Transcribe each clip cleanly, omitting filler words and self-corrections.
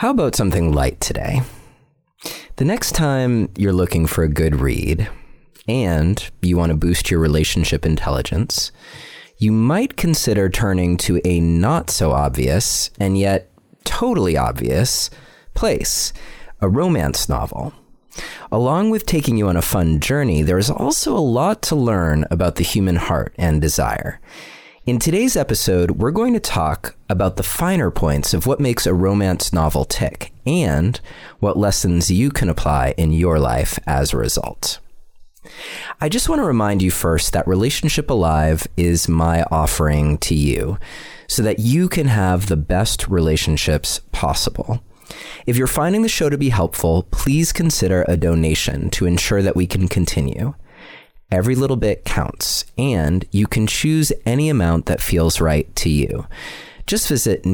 How about something light today? The next time you're looking for a good read and you want to boost your relationship intelligence, you might consider turning to a not so obvious and yet totally obvious place, a romance novel. Along with taking you on a fun journey, there is also a lot to learn about the human heart and desire. In today's episode, we're going to talk about the finer points of what makes a romance novel tick and what lessons you can apply in your life as a result. I just want to remind you first that Relationship Alive is my offering to you so that you can have the best relationships possible. If you're finding the show to be helpful, please consider a donation to ensure that we can continue. Every little bit counts, and you can choose any amount that feels right to you. Just visit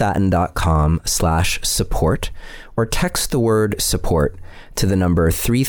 neilsattin.com/support or text the word support to the number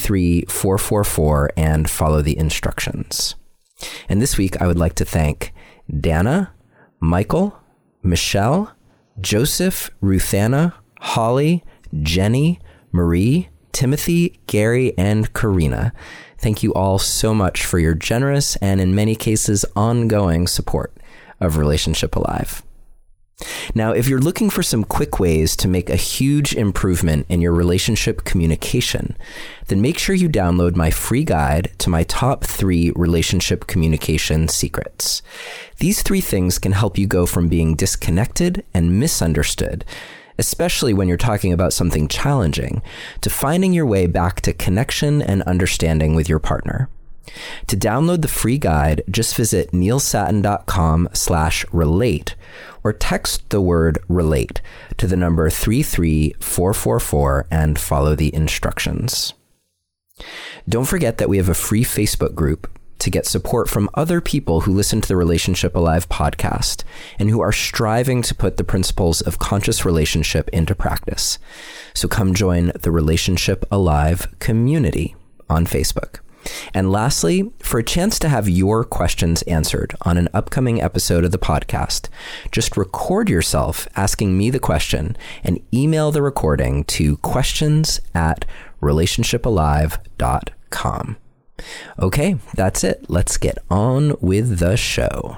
33444 and follow the instructions. And this week, I would like to thank Dana, Michael, Michelle, Joseph, Ruthanna, Holly, Jenny, Marie, Timothy, Gary, and Karina. Thank you all so much for your generous and, in many cases, ongoing support of Relationship Alive. Now, if you're looking for some quick ways to make a huge improvement in your relationship communication, then make sure you download my free guide to my top 3 relationship communication secrets. These 3 things can help you go from being disconnected and misunderstood, especially when you're talking about something challenging, to finding your way back to connection and understanding with your partner. To download the free guide, just visit neilsattin.com/relate or text the word relate to the number 33444 and follow the instructions. Don't forget that we have a free Facebook group to get support from other people who listen to the Relationship Alive podcast and who are striving to put the principles of conscious relationship into practice. So come join the Relationship Alive community on Facebook. And lastly, for a chance to have your questions answered on an upcoming episode of the podcast, just record yourself asking me the question and email the recording to questions@relationshipalive.com. Okay, that's it. Let's get on with the show.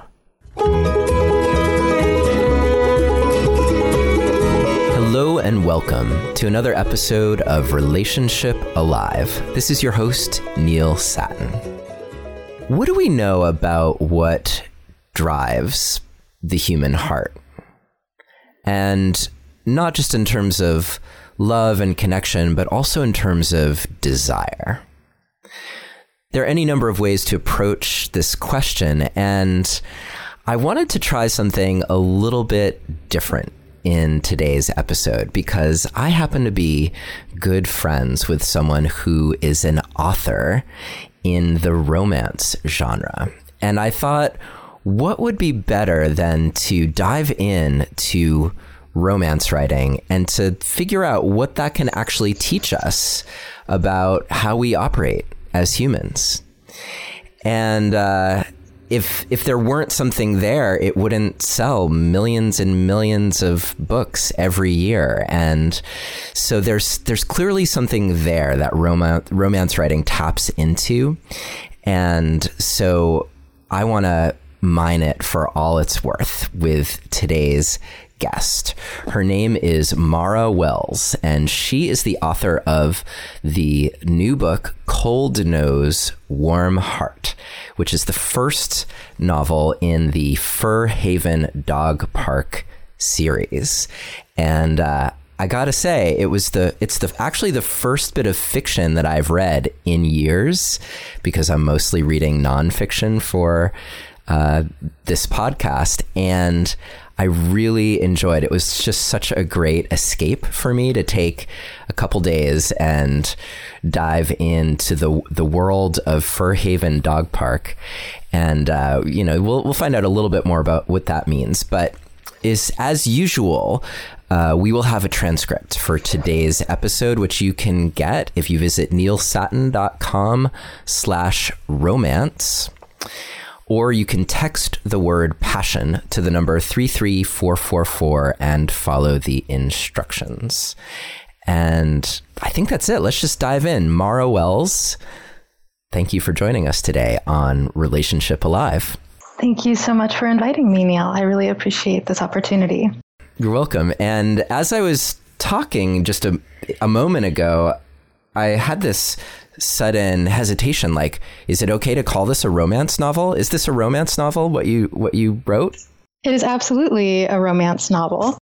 Hello and welcome to another episode of Relationship Alive. This is your host, Neil Sattin. What do we know about what drives the human heart? And not just in terms of love and connection, but also in terms of desire. There are any number of ways to approach this question, and I wanted to try something a little bit different in today's episode because I happen to be good friends with someone who is an author in the romance genre. And I thought, what would be better than to dive in to romance writing and to figure out what that can actually teach us about how we operate as humans. And if there weren't something there, it wouldn't sell millions and millions of books every year. And so there's clearly something there that romance writing taps into. And so I want to mine it for all it's worth with today's guest. Her name is Mara Wells, and she is the author of the new book, Cold Nose, Warm Heart, which is the first novel in the Fur Haven Dog Park series. And I gotta say, it's actually the first bit of fiction that I've read in years, because I'm mostly reading nonfiction for this podcast, and I really enjoyed it. It was just such a great escape for me to take a couple days and dive into the world of Fur Haven Dog Park. And, we'll find out a little bit more about what that means. But as usual, we will have a transcript for today's episode, which you can get if you visit neilsattin.com/romance. or you can text the word passion to the number 33444 and follow the instructions. And I think that's it. Let's just dive in. Mara Wells, thank you for joining us today on Relationship Alive. Thank you so much for inviting me, Neil. I really appreciate this opportunity. You're welcome. And as I was talking just a moment ago, I had this sudden hesitation, like, is it okay to call this a romance novel? Is this a romance novel, what you wrote? It is absolutely a romance novel.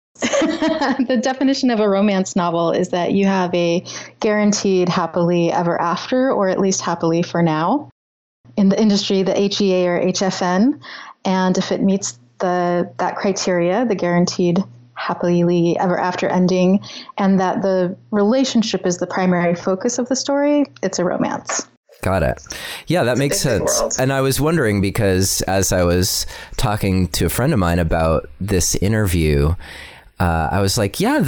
The definition of a romance novel is that you have a guaranteed happily ever after, or at least happily for now. In the industry, the HEA or HFN. And if it meets that criteria, the guaranteed happily ever after ending, and that the relationship is the primary focus of the story, it's a romance. Got it. Yeah, that makes sense. And I was wondering, because as I was talking to a friend of mine about this interview, I was like, yeah,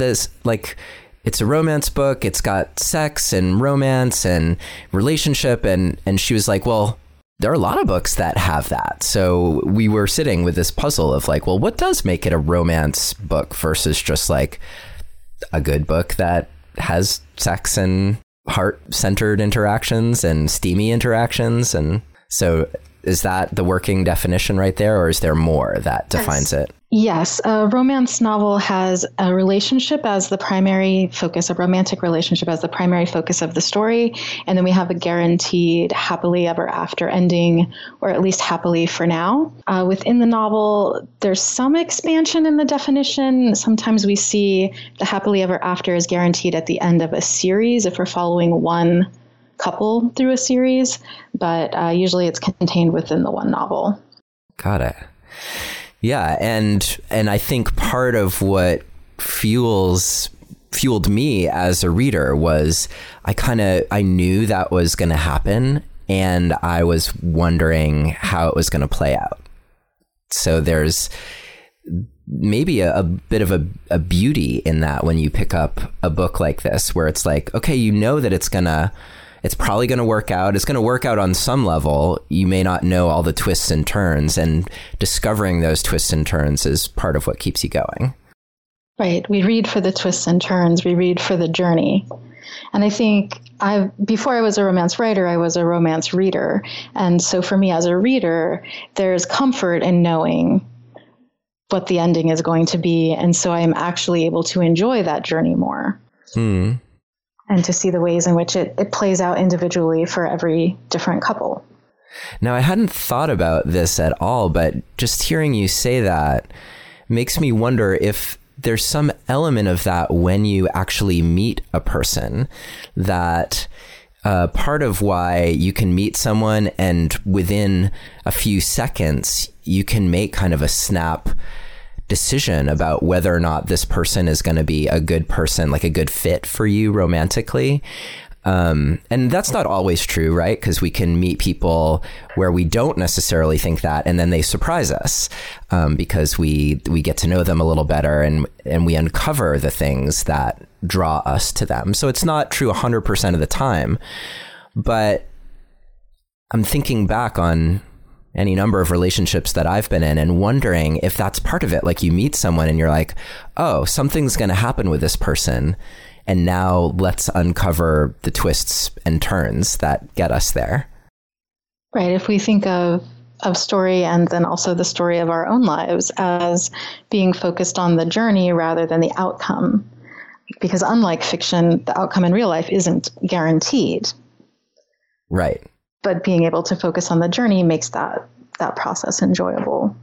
it's a romance book. It's got sex and romance and relationship. And she was like, well, there are a lot of books that have that. So we were sitting with this puzzle of like, well, what does make it a romance book versus just like a good book that has sex and heart-centered interactions and steamy interactions? And so is that the working definition right there, or is there more that defines it? Yes, a romance novel has a relationship as the primary focus, a romantic relationship as the primary focus of the story. And then we have a guaranteed happily ever after ending, or at least happily for now. Within the novel, there's some expansion in the definition. Sometimes we see the happily ever after is guaranteed at the end of a series if we're following one couple through a series, but usually it's contained within the one novel. Got it. Yeah, and I think part of what fueled me as a reader was I knew that was going to happen, and I was wondering how it was going to play out. So there's maybe a bit of a beauty in that when you pick up a book like this, where it's like, okay, you know that it's probably going to work out. It's going to work out on some level. You may not know all the twists and turns, and discovering those twists and turns is part of what keeps you going. Right. We read for the twists and turns. We read for the journey. And I think before I was a romance writer, I was a romance reader. And so for me as a reader, there's comfort in knowing what the ending is going to be. And so I'm actually able to enjoy that journey more. And to see the ways in which it plays out individually for every different couple. Now, I hadn't thought about this at all, but just hearing you say that makes me wonder if there's some element of that when you actually meet a person, that part of why you can meet someone and within a few seconds, you can make kind of a snap decision about whether or not this person is going to be a good person, like a good fit for you romantically. And that's not always true, right? Because we can meet people where we don't necessarily think that, and then they surprise us because we get to know them a little better, and we uncover the things that draw us to them. So it's not true 100% of the time, but I'm thinking back on any number of relationships that I've been in and wondering if that's part of it. Like, you meet someone and you're like, oh, something's going to happen with this person. And now let's uncover the twists and turns that get us there. Right. If we think of story and then also the story of our own lives as being focused on the journey rather than the outcome, because unlike fiction, the outcome in real life isn't guaranteed. Right. But being able to focus on the journey makes that process enjoyable.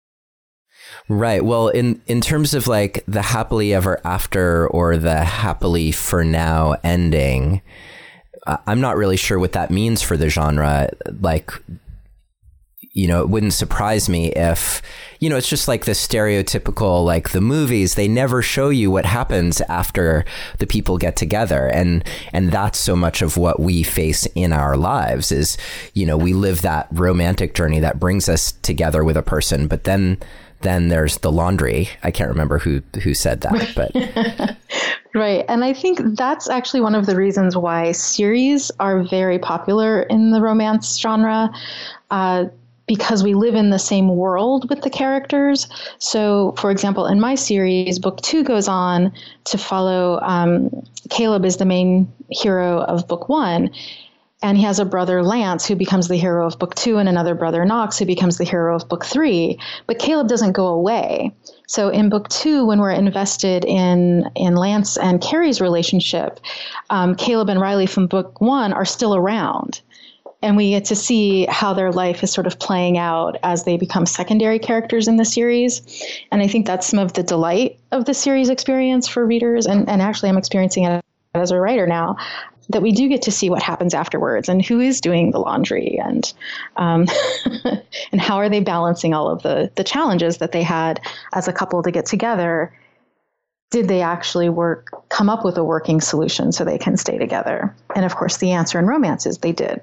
Right. Well, in terms of like the happily ever after or the happily for now ending, I'm not really sure what that means for the genre. Like, you know, it wouldn't surprise me if, you know, it's just like the stereotypical, like the movies, they never show you what happens after the people get together. And that's so much of what we face in our lives is, you know, we live that romantic journey that brings us together with a person, but then there's the laundry. I can't remember who said that, but. Right. And I think that's actually one of the reasons why series are very popular in the romance genre. because we live in the same world with the characters. So, for example, in my series, book 2 goes on to follow Caleb is the main hero of book 1. And he has a brother, Lance, who becomes the hero of book 2, and another brother, Knox, who becomes the hero of book 3. But Caleb doesn't go away. So in book 2, when we're invested in Lance and Carrie's relationship, Caleb and Riley from book 1 are still around. And we get to see how their life is sort of playing out as they become secondary characters in the series. And I think that's some of the delight of the series experience for readers. And actually, I'm experiencing it as a writer now, that we do get to see what happens afterwards and who is doing the laundry and and how are they balancing all of the challenges that they had as a couple to get together. Did they actually come up with a working solution so they can stay together? And of course, the answer in romance is they did.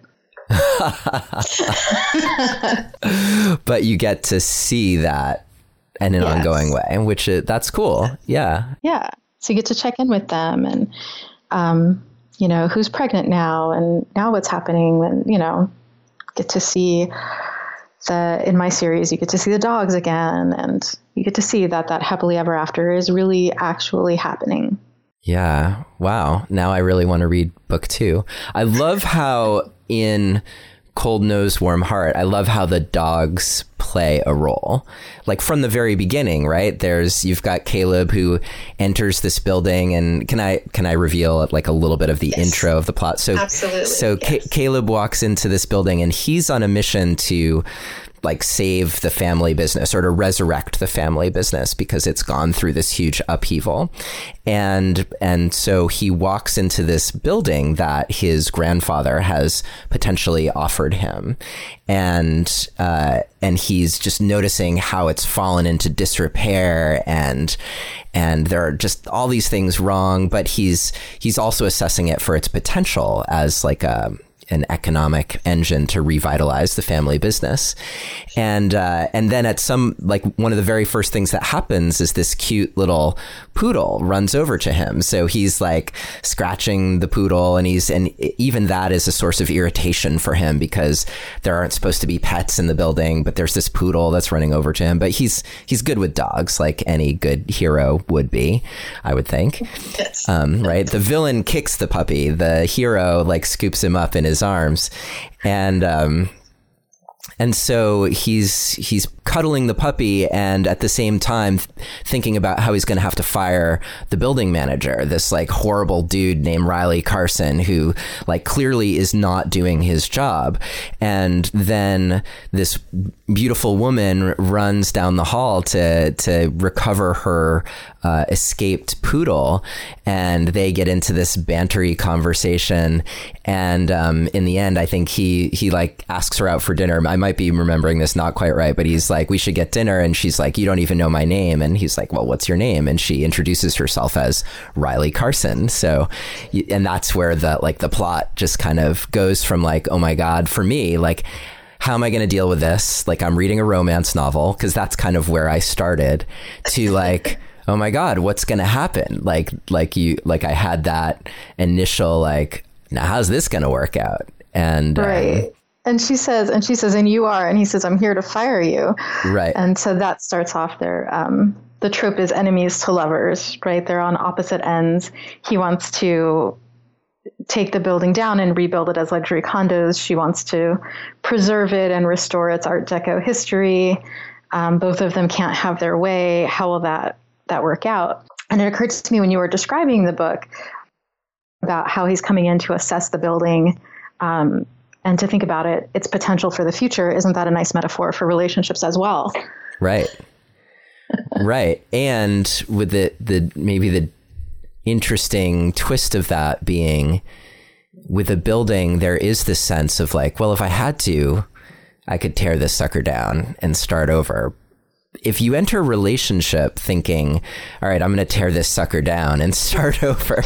But you get to see that in an ongoing way, which that's cool. Yeah. Yeah. So you get to check in with them and, who's pregnant now and now what's happening, and, get to see in my series, you get to see the dogs again, and you get to see that happily ever after is really actually happening. Yeah. Wow. Now I really want to read book 2. I love how in Cold Nose, Warm Heart, I love how the dogs play a role. Like from the very beginning, right? You've got Caleb who enters this building, and can I reveal like a little bit of the intro of the plot? So absolutely. So yes. Caleb walks into this building and he's on a mission to like save the family business or to resurrect the family business because it's gone through this huge upheaval. And so he walks into this building that his grandfather has potentially offered him. And he's just noticing how it's fallen into disrepair and there are just all these things wrong, but he's also assessing it for its potential as like an economic engine to revitalize the family business. And then at one of the very first things that happens is this cute little poodle runs over to him. So he's like scratching the poodle, and even that is a source of irritation for him because there aren't supposed to be pets in the building, but there's this poodle that's running over to him. But he's good with dogs, like any good hero would be, I would think. Yes. Right? The villain kicks the puppy. The hero like scoops him up in his arms, and so he's cuddling the puppy and at the same time thinking about how he's going to have to fire the building manager, this like horrible dude named Riley Carson who like clearly is not doing his job. And then this beautiful woman runs down the hall to recover her escaped poodle, and they get into this bantery conversation. And in the end, I think he like asks her out for dinner. I might be remembering this not quite right, but he's like, we should get dinner. And she's like, you don't even know my name. And he's like, well, what's your name? And she introduces herself as Riley Carson. So, and that's where the plot just kind of goes from like, oh my God, for me, like, how am I going to deal with this? Like, I'm reading a romance novel, because that's kind of where I started, to like, oh my God, what's going to happen? Like I had that initial, like, now how's this going to work out? And right. And she says, and you are, and he says, I'm here to fire you. Right. And so that starts off there. The trope is enemies to lovers, right? They're on opposite ends. He wants to take the building down and rebuild it as luxury condos. She wants to preserve it and restore its Art Deco history. Both of them can't have their way. How will that work out? And it occurred to me when you were describing the book about how he's coming in to assess the building, and to think about its potential for the future. Isn't that a nice metaphor for relationships as well? Right. Right. And with maybe the interesting twist of that being, with a building, there is this sense of like, well, if I had to, I could tear this sucker down and start over. If you enter a relationship thinking, all right, I'm going to tear this sucker down and start over,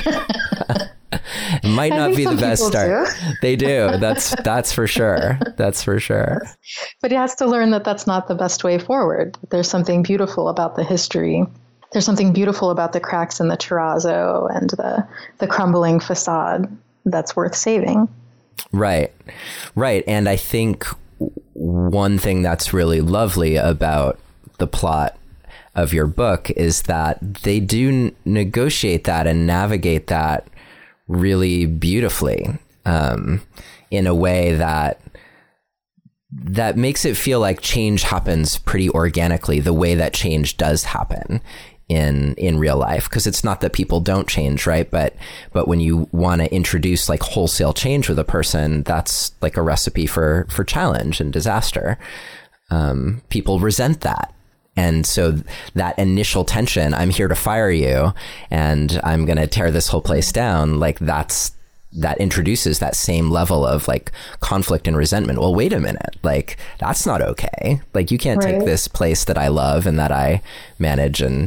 it might not be the best start. They do. That's for sure. That's for sure. But he has to learn that that's not the best way forward. There's something beautiful about the history. There's something beautiful about the cracks in the terrazzo and the crumbling facade that's worth saving. Right. Right. And I think one thing that's really lovely about the plot of your book is that they do negotiate that and navigate that really beautifully, in a way that makes it feel like change happens pretty organically, the way that change does happen in real life. Because it's not that people don't change, right? But when you want to introduce like wholesale change with a person, that's like a recipe for challenge and disaster. People resent that. And so that initial tension, I'm here to fire you and I'm going to tear this whole place down, like that introduces that same level of like conflict and resentment. Well, wait a minute, like that's not okay. Like you can't take this place that I love and that I manage and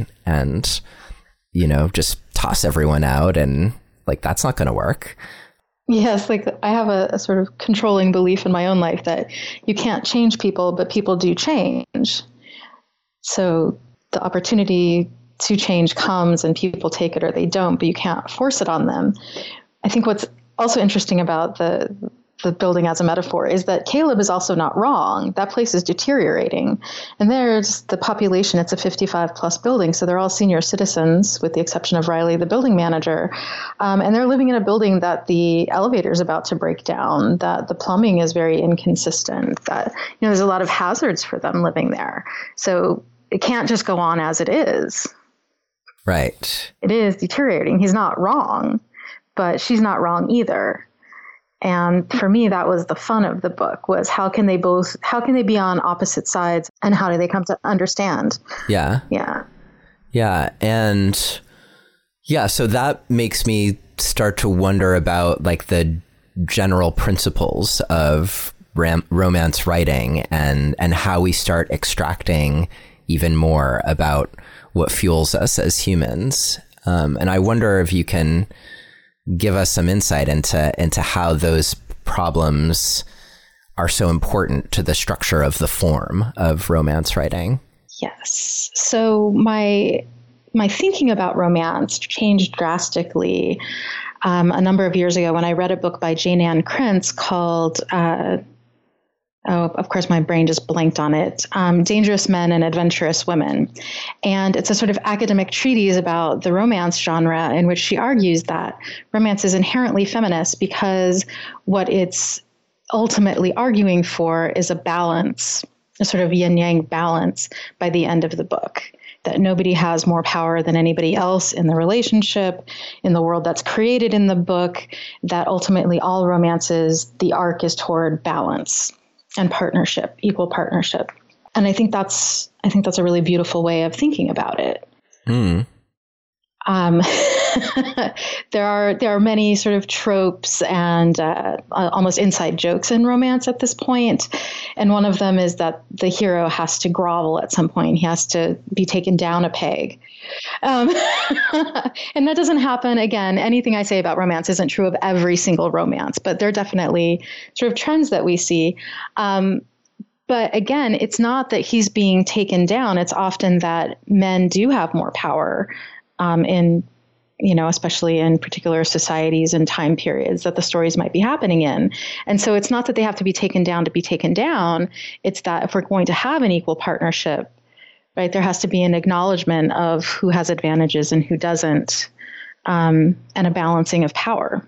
just toss everyone out, and like that's not going to work. Yes, like I have a sort of controlling belief in my own life that you can't change people, but people do change. So the opportunity to change comes and people take it or they don't, but you can't force it on them. I think what's also interesting about the building as a metaphor is that Caleb is also not wrong. That place is deteriorating. And there's the population, it's a 55 plus building. So they're all senior citizens with the exception of Riley, the building manager. And they're living in a building that the elevator is about to break down, that the plumbing is very inconsistent, that there's a lot of hazards for them living there. So it can't just go on as it is. Right. It is deteriorating. He's not wrong, but she's not wrong either. And for me, that was the fun of the book, was how can they be on opposite sides and how do they come to understand? Yeah. Yeah. Yeah. And yeah, so that makes me start to wonder about like the general principles of romance writing and how we start extracting even more about what fuels us as humans. And I wonder if you can give us some insight into how those problems are so important to the structure of the form of romance writing. Yes. So my thinking about romance changed drastically a number of years ago when I read a book by Jane Ann Krentz called of course, my brain just blanked on it. Dangerous Men and Adventurous Women. And it's a sort of academic treatise about the romance genre in which she argues that romance is inherently feminist because what it's ultimately arguing for is a balance, a sort of yin-yang balance by the end of the book. That nobody has more power than anybody else in the relationship, in the world that's created in the book, that ultimately all romances, the arc is toward balance and partnership, equal partnership. And I think that's a really beautiful way of thinking about it. Mm. There are many sort of tropes and almost inside jokes in romance at this point. And one of them is that the hero has to grovel at some point. He has to be taken down a peg. And that doesn't happen. Again, anything I say about romance isn't true of every single romance, but there are definitely sort of trends that we see. But again, it's not that he's being taken down. It's often that men do have more power especially in particular societies and time periods that the stories might be happening in. And so it's not that they have to be taken down to be taken down. It's that if we're going to have an equal partnership, right, there has to be an acknowledgement of who has advantages and who doesn't, and a balancing of power.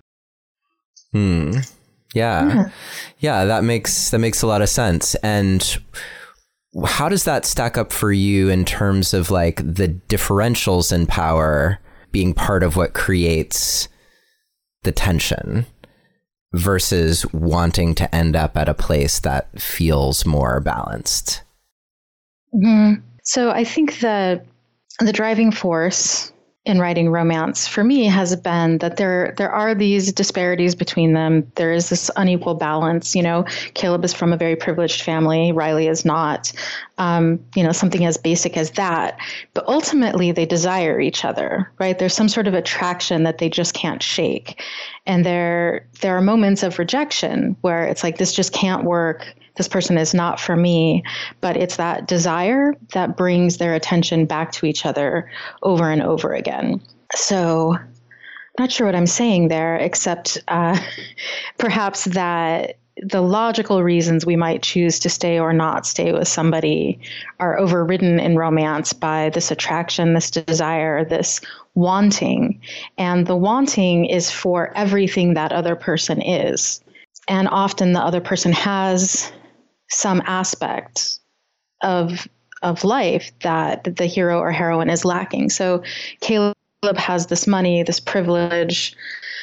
Yeah, that makes a lot of sense. And how does that stack up for you in terms of like the differentials in power being part of what creates the tension versus wanting to end up at a place that feels more balanced? Mm-hmm. So I think the driving force in writing romance for me has been that there are these disparities between them. There is this unequal balance. Caleb is from a very privileged family. Riley is not. Something as basic as that. But ultimately, they desire each other, right? There's some sort of attraction that they just can't shake. And there are moments of rejection where it's like, this just can't work. This person is not for me. But it's that desire that brings their attention back to each other over and over again. So not sure what I'm saying there, except perhaps that the logical reasons we might choose to stay or not stay with somebody are overridden in romance by this attraction, this desire, this wanting. And the wanting is for everything that other person is. And often the other person has some aspect of life that the hero or heroine is lacking. So Caleb has this money, this privilege,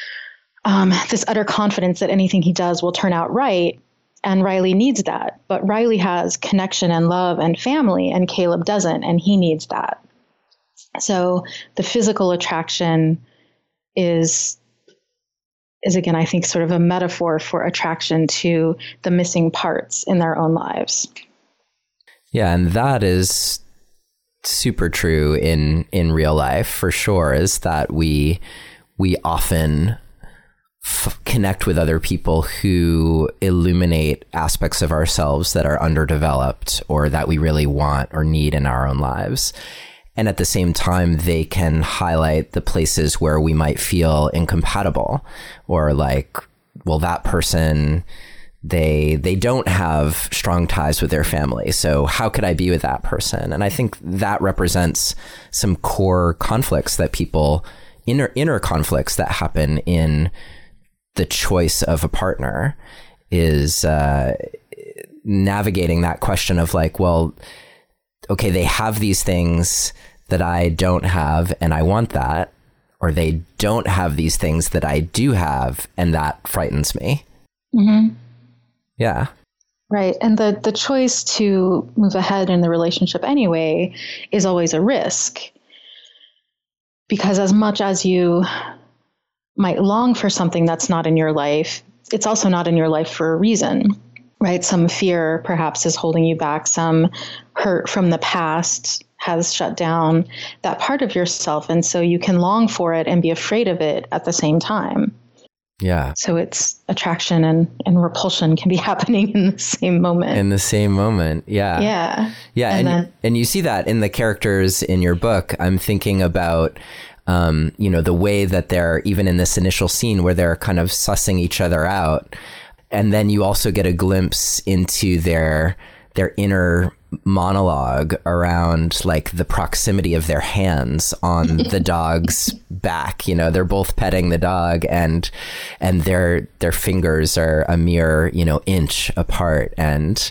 this utter confidence that anything he does will turn out right. And Riley needs that. But Riley has connection and love and family, and Caleb doesn't, and he needs that. So the physical attraction is again, I think, sort of a metaphor for attraction to the missing parts in their own lives. Yeah, and that is super true in real life for sure, is that we often connect with other people who illuminate aspects of ourselves that are underdeveloped or that we really want or need in our own lives. And at the same time, they can highlight the places where we might feel incompatible, or like, well, that person, they don't have strong ties with their family. So how could I be with that person? And I think that represents some core conflicts that people, inner conflicts that happen in the choice of a partner, is navigating that question of like, well, okay, they have these things that I don't have and I want that, or they don't have these things that I do have and that frightens me. Mm-hmm. Yeah. Right. And the choice to move ahead in the relationship anyway is always a risk. Because as much as you might long for something that's not in your life, it's also not in your life for a reason, right? Some fear perhaps is holding you back. Some hurt from the past has shut down that part of yourself. And so you can long for it and be afraid of it at the same time. Yeah. So it's attraction and repulsion can be happening in the same moment. In the same moment. Yeah. Yeah. Yeah. And you see that in the characters in your book. I'm thinking about, the way that they're, even in this initial scene where they're kind of sussing each other out. And then you also get a glimpse into their inner monologue around like the proximity of their hands on the dog's back. They're both petting the dog and their fingers are a mere, inch apart. And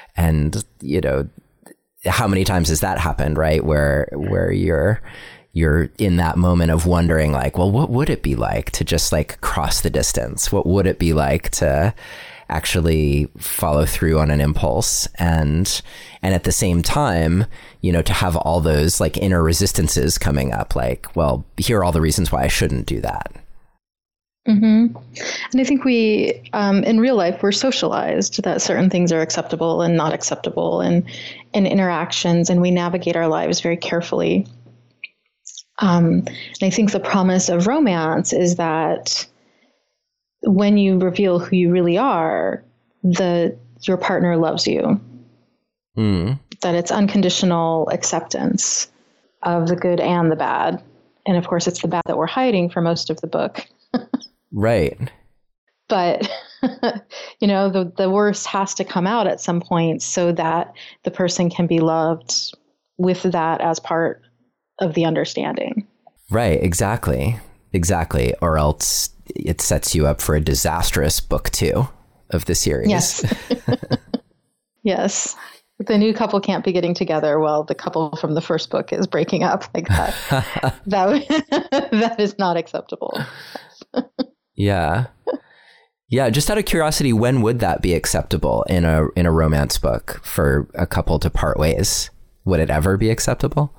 how many times has that happened, right? Where you're in that moment of wondering like, well, what would it be like to just like cross the distance? What would it be like to actually follow through on an impulse? And at the same time, to have all those like inner resistances coming up, like, well, here are all the reasons why I shouldn't do that. Mm-hmm. And I think we, in real life, we're socialized that certain things are acceptable and not acceptable in interactions, and we navigate our lives very carefully. And I think the promise of romance is that when you reveal who you really are, your partner loves you. Mm. That it's unconditional acceptance of the good and the bad. And of course, it's the bad that we're hiding for most of the book. Right. But, the worst has to come out at some point so that the person can be loved with that as part of the understanding. Right. Exactly. Or else it sets you up for a disastrous book 2 of the series. Yes. Yes. The new couple can't be getting together while the couple from the first book is breaking up like that. That is not acceptable. Yeah. Yeah. Just out of curiosity, when would that be acceptable in a romance book for a couple to part ways? Would it ever be acceptable?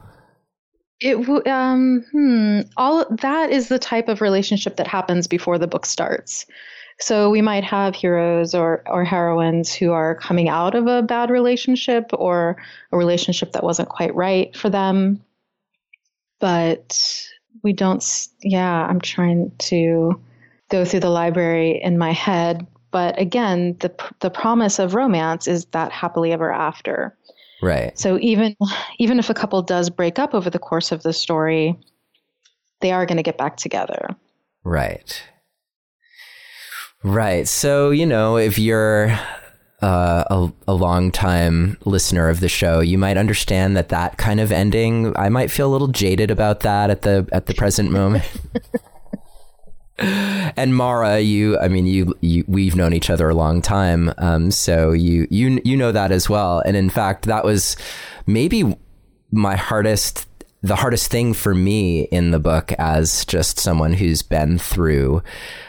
All that is the type of relationship that happens before the book starts. So we might have heroes or heroines who are coming out of a bad relationship or a relationship that wasn't quite right for them. But we don't, I'm trying to go through the library in my head. But again, the promise of romance is that happily ever after. Right. So even if a couple does break up over the course of the story, they are going to get back together. Right. Right. So, if you're a long time listener of the show, you might understand that kind of ending, I might feel a little jaded about that at the present moment. And Mara, we've known each other a long time, so you know that as well. And in fact, that was maybe the hardest thing for me in the book, as just someone who's been through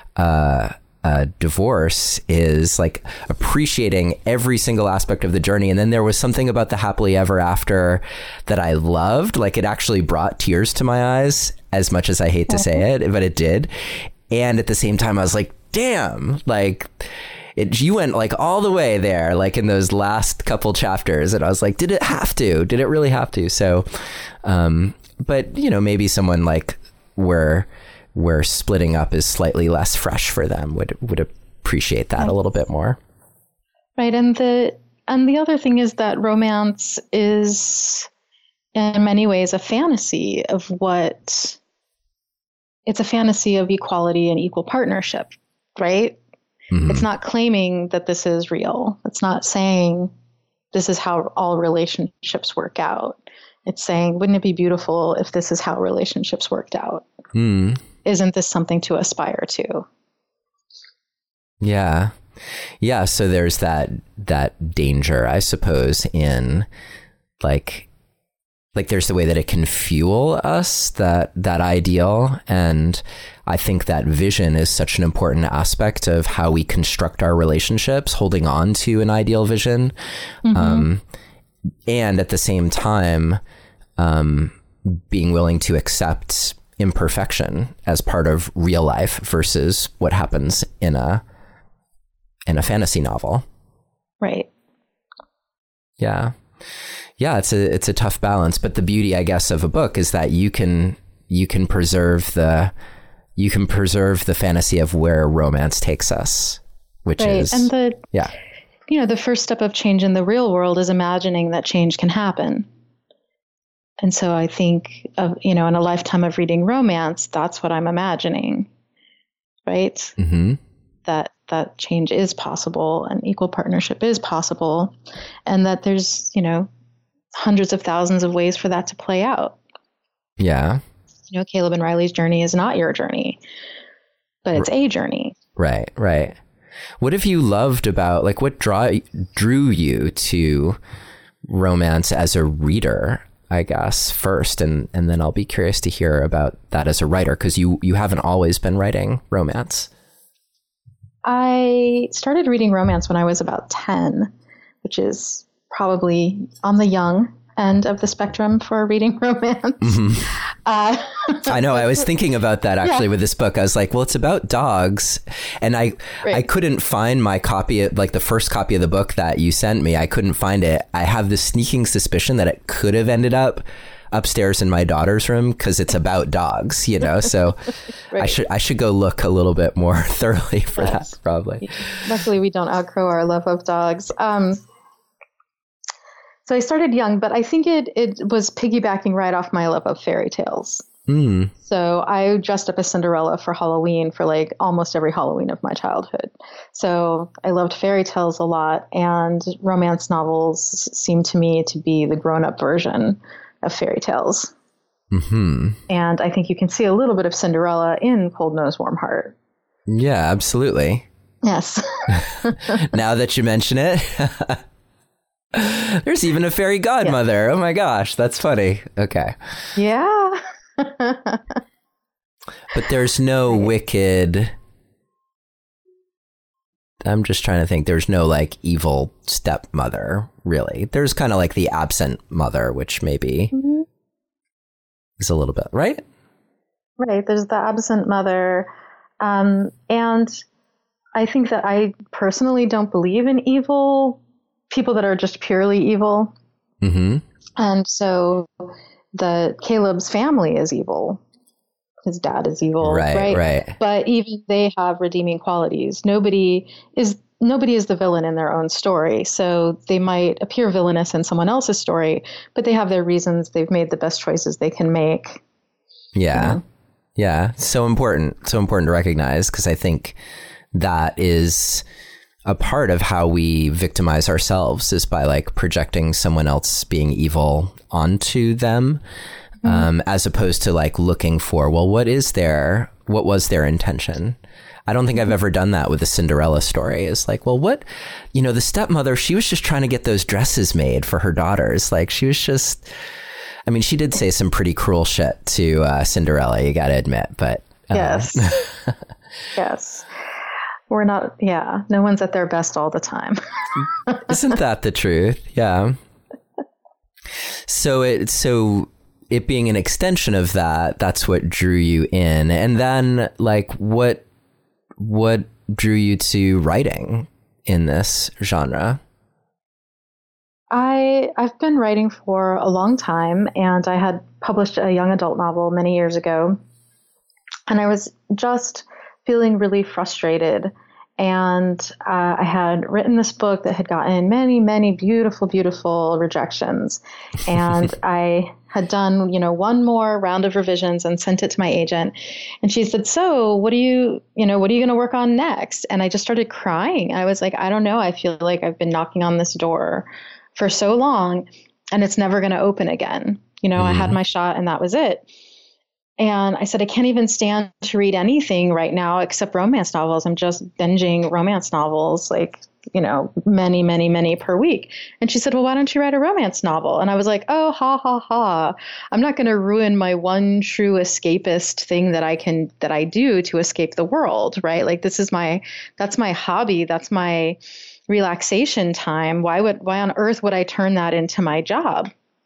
divorce, is like appreciating every single aspect of the journey. And then there was something about the happily ever after that I loved. Like, it actually brought tears to my eyes, as much as I hate to say it, but it did. And at the same time, I was like, damn, like you went like all the way there, like in those last couple chapters. And I was like, did it have to? Did it really have to? So, but maybe someone like where splitting up is slightly less fresh for them would appreciate that a little bit more. Right. And the other thing is that romance is in many ways a fantasy of it's a fantasy of equality and equal partnership, right? Mm-hmm. It's not claiming that this is real. It's not saying this is how all relationships work out. It's saying, wouldn't it be beautiful if this is how relationships worked out? Mm. Isn't this something to aspire to? Yeah. Yeah. So there's that danger, I suppose, in like there's the way that it can fuel us, that ideal. And I think that vision is such an important aspect of how we construct our relationships, holding on to an ideal vision. Mm-hmm. And at the same time, being willing to accept imperfection as part of real life versus what happens in a fantasy novel. Right. Yeah. Yeah, it's a tough balance, but the beauty, I guess, of a book is that you can preserve the fantasy of where romance takes us, which right. is and the first step of change in the real world is imagining that change can happen. And so I think in a lifetime of reading romance, that's what I'm imagining, right? Mm-hmm. That change is possible and equal partnership is possible, and that there's hundreds of thousands of ways for that to play out. Yeah. Caleb and Riley's journey is not your journey, but it's a journey. Right, right. What have you loved about, like, what drew you to romance as a reader, I guess, first, and then I'll be curious to hear about that as a writer, because you haven't always been writing romance. I started reading romance when I was about 10, which is probably on the young end of the spectrum for reading romance. Mm-hmm. I know. I was thinking about that actually with this book. I was like, well, it's about dogs. And I couldn't find my copy, like the first copy of the book that you sent me. I couldn't find it. I have this sneaking suspicion that it could have ended up upstairs in my daughter's room because it's about dogs, so right. I should go look a little bit more thoroughly for that, probably. Luckily, we don't outgrow our love of dogs. So I started young, but I think it was piggybacking right off my love of fairy tales. Mm. So I dressed up as Cinderella for Halloween for like almost every Halloween of my childhood. So I loved fairy tales a lot, and romance novels seemed to me to be the grown-up version of fairy tales. Mm-hmm. And I think you can see a little bit of Cinderella in Cold Nose, Warm Heart. Yeah, absolutely. Yes. Now that you mention it, there's even a fairy godmother. Yeah. Oh my gosh, that's funny. Okay. Yeah. But there's no wicked... I'm just trying to think. There's no like evil stepmother, really. There's kind of like the absent mother, which maybe is a little bit, right? Right. There's the absent mother. And I think that I personally don't believe in evil people that are just purely evil. Mm-hmm. And so Caleb's family is evil. His dad is evil, right? But even they have redeeming qualities. Nobody is the villain in their own story. So they might appear villainous in someone else's story, but they have their reasons. They've made the best choices they can make. Yeah. Yeah. So important to recognize, because I think that is a part of how we victimize ourselves, is by like projecting someone else being evil onto them, as opposed to like looking for, well, what was their intention? I don't think I've ever done that with a Cinderella story. It's like, well, the stepmother, she was just trying to get those dresses made for her daughters. Like she was just, I mean, she did say some pretty cruel shit to Cinderella, you got to admit, but. Yes. Yes. We're not, no one's at their best all the time. Isn't that the truth? Yeah. So it being an extension of that, that's what drew you in. And then like, what drew you to writing in this genre? I've been writing for a long time, and I had published a young adult novel many years ago, and I was just feeling really frustrated. And I had written this book that had gotten many, many beautiful, beautiful rejections. And I had done, one more round of revisions and sent it to my agent. And she said, so what are you going to work on next? And I just started crying. I was like, I don't know. I feel like I've been knocking on this door for so long and it's never going to open again. I had my shot and that was it. And I said, I can't even stand to read anything right now except romance novels. I'm just binging romance novels, like, many, many, many per week. And she said, well, why don't you write a romance novel? And I was like, oh, ha, ha, ha. I'm not going to ruin my one true escapist thing that I do to escape the world, right? Like that's my hobby. That's my relaxation time. Why on earth would I turn that into my job?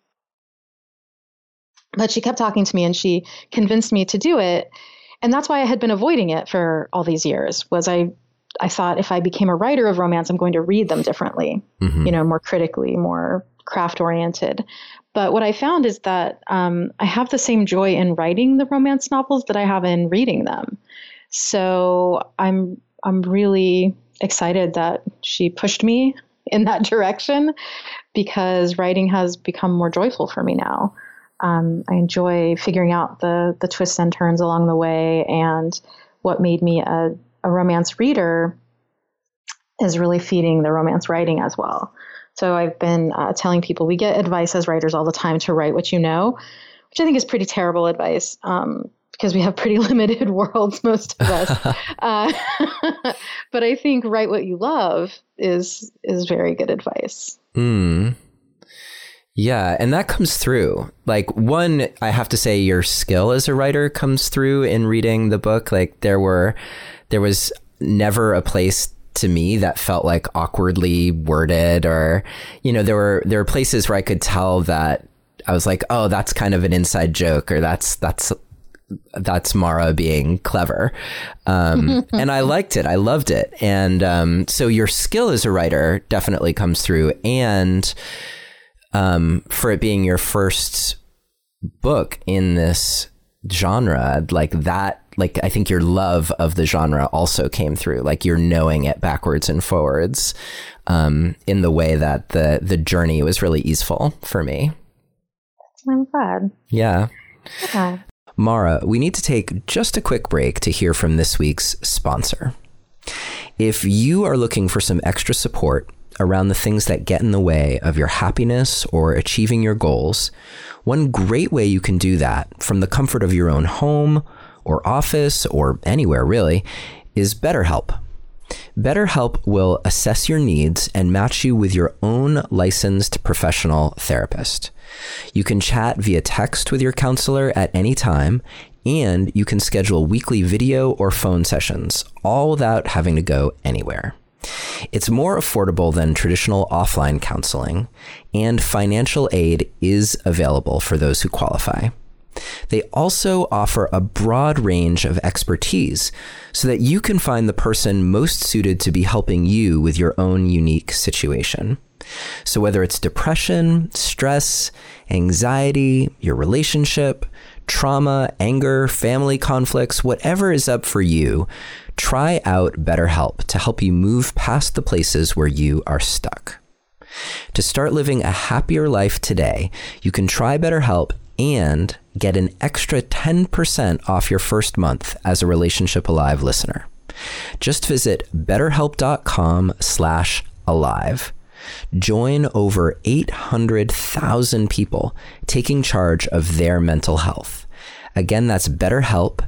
But she kept talking to me and she convinced me to do it. And that's why I had been avoiding it for all these years, was I thought if I became a writer of romance, I'm going to read them differently, more critically, more craft oriented. But what I found is that I have the same joy in writing the romance novels that I have in reading them. So I'm really excited that she pushed me in that direction, because writing has become more joyful for me now. I enjoy figuring out the twists and turns along the way, and what made me a romance reader is really feeding the romance writing as well. So I've been telling people, we get advice as writers all the time to write what you know, which I think is pretty terrible advice, because we have pretty limited worlds, most of us. But I think write what you love is very good advice. Yeah, and that comes through. Like, one, I have to say your skill as a writer comes through in reading the book. Like, there was never a place to me that felt like awkwardly worded, or, there were places where I could tell that I was like, oh, that's kind of an inside joke, or that's Mara being clever. And I liked it. I loved it. And so your skill as a writer definitely comes through. And for it being your first book in this genre, like that, like I think your love of the genre also came through, like you're knowing it backwards and forwards, in the way that the journey was really easeful for me. I'm glad. Yeah. Yeah. Mara, we need to take just a quick break to hear from this week's sponsor. If you are looking for some extra support around the things that get in the way of your happiness or achieving your goals, one great way you can do that from the comfort of your own home or office or anywhere really is BetterHelp. BetterHelp will assess your needs and match you with your own licensed professional therapist. You can chat via text with your counselor at any time, and you can schedule weekly video or phone sessions, all without having to go anywhere. It's more affordable than traditional offline counseling, and financial aid is available for those who qualify. They also offer a broad range of expertise so that you can find the person most suited to be helping you with your own unique situation. So whether it's depression, stress, anxiety, your relationship, trauma, anger, family conflicts, whatever is up for you, try out BetterHelp to help you move past the places where you are stuck. To start living a happier life today, you can try BetterHelp and get an extra 10% off your first month as a Relationship Alive listener. Just visit betterhelp.com/alive. Join over 800,000 people taking charge of their mental health. Again, that's BetterHelp,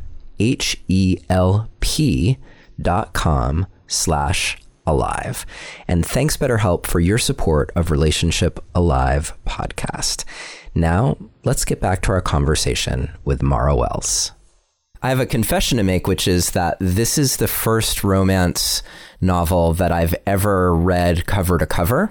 HELP.com/alive. And thanks, BetterHelp, for your support of Relationship Alive podcast. Now, let's get back to our conversation with Mara Wells. I have a confession to make, which is that this is the first romance novel that I've ever read cover to cover.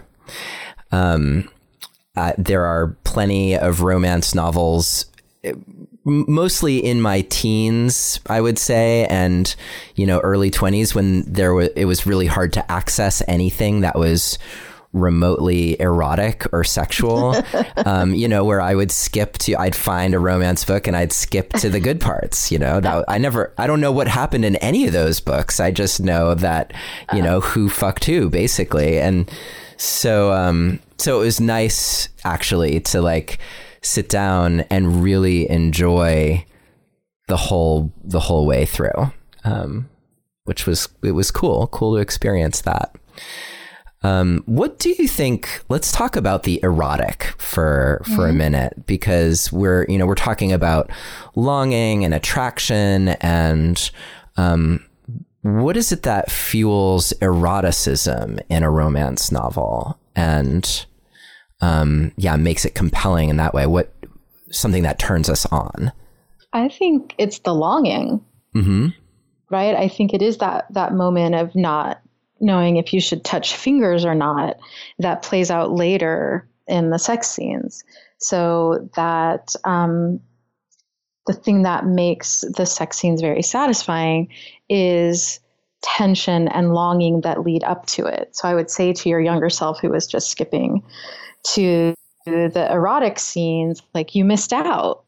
There are plenty of romance novels, mostly in my teens, I would say, and, early 20s when it was really hard to access anything that was remotely erotic or sexual, where I'd find a romance book and I'd skip to the good parts, I don't know what happened in any of those books. I just know that, who fucked who, basically. And so it was nice actually to sit down and really enjoy the whole way through, which was cool to experience that. What do you think? Let's talk about the erotic for a minute, because we're talking about longing and attraction, and what is it that fuels eroticism in a romance novel and makes it compelling in that way? What something that turns us on? I think it's the longing, right? I think it is that moment of not knowing if you should touch fingers or not that plays out later in the sex scenes. So that the thing that makes the sex scenes very satisfying is tension and longing that lead up to it. So I would say to your younger self who was just skipping to the erotic scenes, you missed out.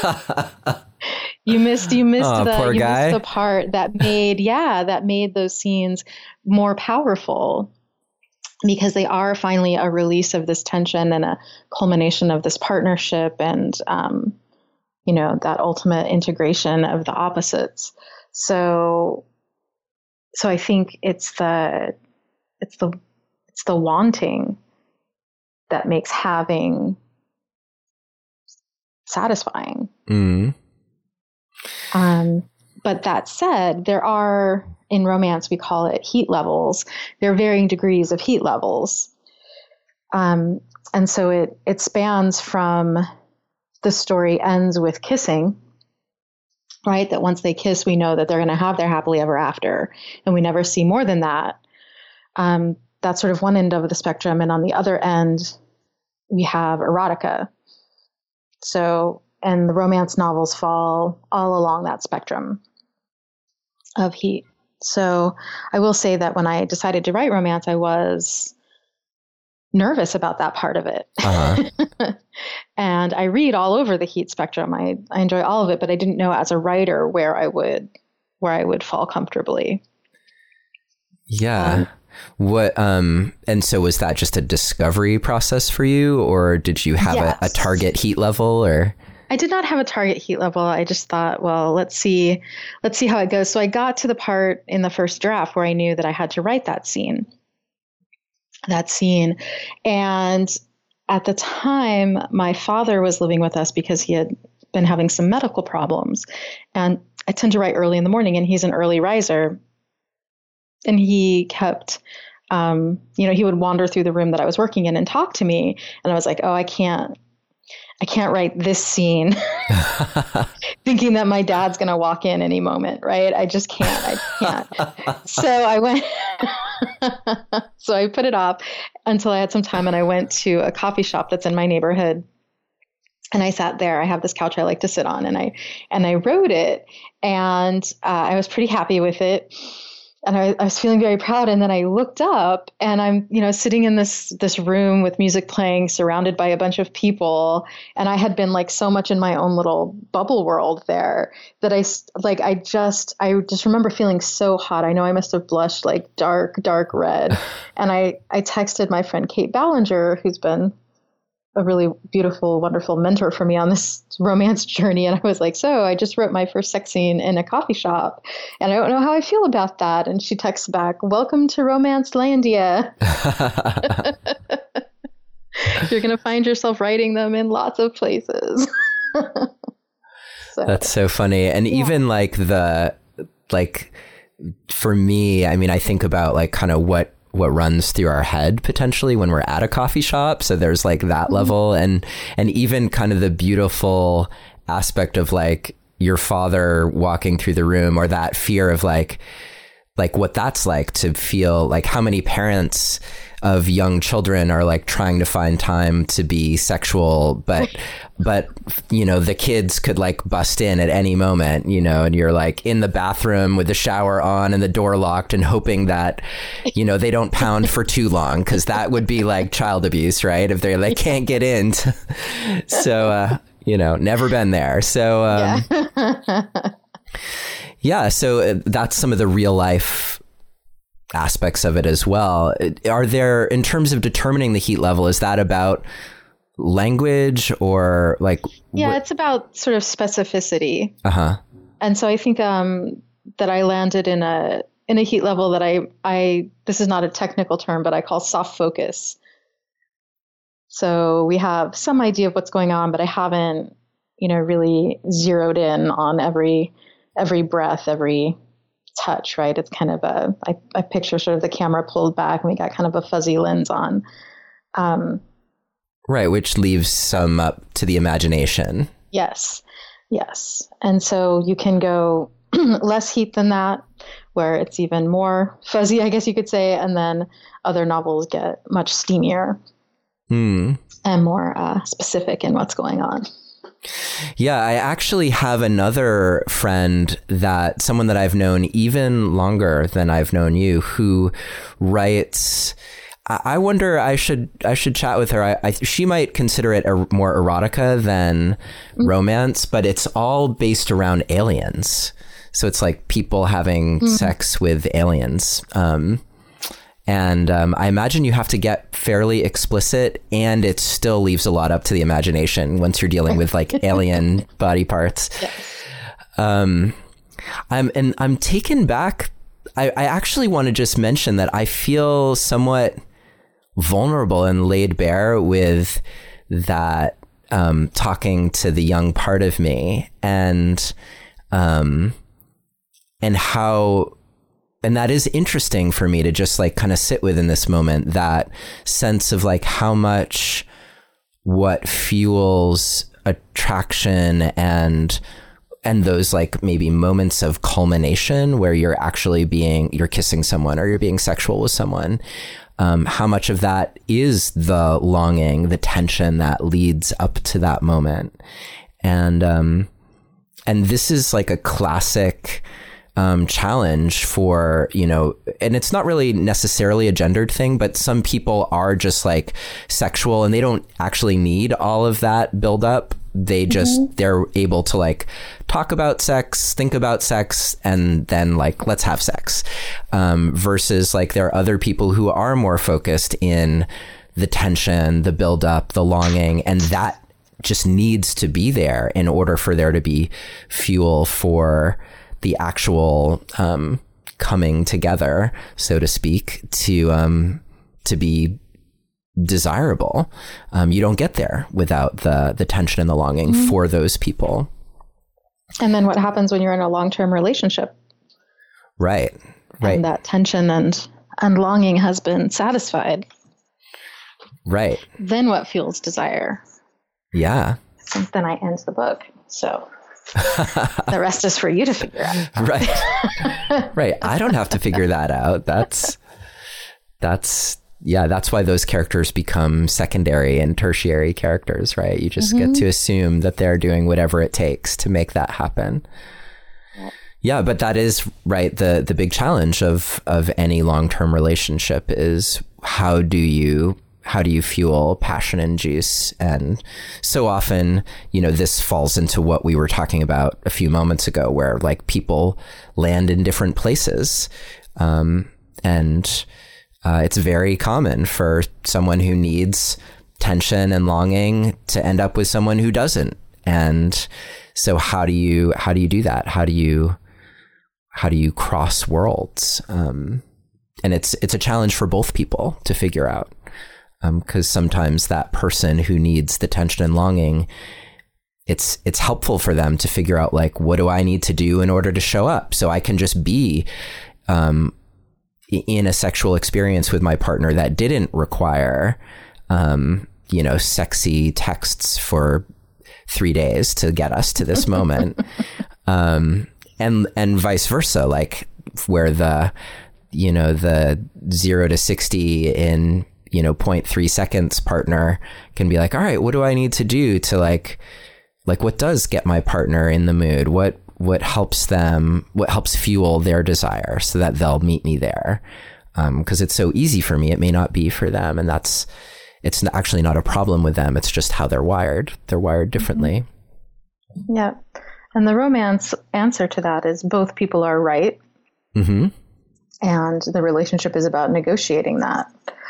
You missed the part that made those scenes more powerful, because they are finally a release of this tension and a culmination of this partnership and that ultimate integration of the opposites. So I think it's the wanting that makes having satisfying. But that said, there are, in romance, we call it heat levels. There are varying degrees of heat levels. And so it spans from the story ends with kissing, right? That once they kiss, we know that they're going to have their happily ever after, and we never see more than that. That's sort of one end of the spectrum. And on the other end, we have erotica. And the romance novels fall all along that spectrum of heat. So I will say that when I decided to write romance, I was nervous about that part of it. And I read all over the heat spectrum. I enjoy all of it, but I didn't know as a writer where I would fall comfortably. Yeah. And so was that just a discovery process for you, or did you have a target heat level, or? I did not have a target heat level. I just thought, well, let's see how it goes. So I got to the part in the first draft where I knew that I had to write that scene. And at the time, my father was living with us because he had been having some medical problems. And I tend to write early in the morning, and he's an early riser. And he kept, he would wander through the room that I was working in and talk to me. And I was like, oh, I can't write this scene thinking that my dad's going to walk in any moment, right? I just can't. So I went, so I put it off until I had some time, and I went to a coffee shop that's in my neighborhood. And I sat there. I have this couch I like to sit on, and I wrote it, and I was pretty happy with it. And I was feeling very proud. And then I looked up, and I'm, sitting in this room with music playing, surrounded by a bunch of people. And I had been so much in my own little bubble world there that I just remember feeling so hot. I know I must have blushed dark red. And I texted my friend Kate Ballinger, who's been a really beautiful, wonderful mentor for me on this romance journey. And I was like, so I just wrote my first sex scene in a coffee shop and I don't know how I feel about that. And she texts back, welcome to Romance Landia. You're going to find yourself writing them in lots of places. So, that's so funny. And even like for me, I mean, I think about like kind of what runs through our head potentially when we're at a coffee shop. So there's like that level and even kind of the beautiful aspect of like your father walking through the room, or that fear of like what that's like to feel like how many parents of young children are like trying to find time to be sexual, but you know, the kids could like bust in at any moment, you know, and you're like in the bathroom with the shower on and the door locked and hoping that, you know, they don't pound for too long, because that would be like child abuse, right? If they can't get in. So, you know, never been there. So, yeah, so that's some of the real life aspects of it as well. Are there, in terms of determining the heat level, is that about language or like? Yeah, it's about sort of specificity. And so I think that I landed in a heat level that I this is not a technical term, but I call soft focus. So we have some idea of what's going on, but I haven't, you know, really zeroed in on every breath, every touch, right? It's kind of I picture sort of the camera pulled back and we got kind of a fuzzy lens on. Right, which leaves some up to the imagination. Yes. And so you can go less heat than that, where it's even more fuzzy, I guess you could say, and then other novels get much steamier and more specific in what's going on. Yeah, I actually have another friend, someone that I've known even longer than I've known you, who writes. I wonder, I should chat with her. She might consider it more erotica than romance, but it's all based around aliens. So it's like people having sex with aliens. And I imagine you have to get fairly explicit, and it still leaves a lot up to the imagination once you're dealing with like alien body parts. Yes. I'm taken back. I actually want to just mention that I feel somewhat vulnerable and laid bare with that, talking to the young part of me, and how. And that is interesting for me to just like kind of sit with in this moment, that sense of like how much what fuels attraction and those like maybe moments of culmination where you're kissing someone or you're being sexual with someone. How much of that is the longing, the tension that leads up to that moment. And this is like a classic challenge for, you know, and it's not really necessarily a gendered thing, but some people are just like sexual and they don't actually need all of that build up. They just, they're able to like talk about sex, think about sex, and then like, let's have sex. Versus like there are other people who are more focused in the tension, the build up, the longing, and that just needs to be there in order for there to be fuel for the actual coming together, so to speak, to be desirable. You don't get there without the tension and the longing for those people. And then what happens when you're in a long-term relationship? Right. And that tension and longing has been satisfied. Right. Then what fuels desire? Yeah. And then I end the book. So the rest is for you to figure out. Right. I don't have to figure that out. That's why those characters become secondary and tertiary characters, right? You just get to assume that they're doing whatever it takes to make that happen. Yeah, but that is right. The big challenge of any long-term relationship is how do you fuel passion and juice? And so often, you know, this falls into what we were talking about a few moments ago, where like people land in different places. And it's very common for someone who needs tension and longing to end up with someone who doesn't. And so how do you do that? How do you cross worlds? And it's a challenge for both people to figure out. 'Cause sometimes that person who needs the tension and longing, it's helpful for them to figure out, like, what do I need to do in order to show up so I can just be in a sexual experience with my partner that didn't require, sexy texts for 3 days to get us to this moment. And vice versa, like where the 0 to 60 in, 0.3 seconds partner can be like, all right, what do I need to do to like what does get my partner in the mood? What helps fuel their desire so that they'll meet me there? 'Cause it's so easy for me. It may not be for them. And it's actually not a problem with them. It's just how they're wired. They're wired differently. Yeah. And the romance answer to that is both people are right. Mm-hmm. And the relationship is about negotiating that.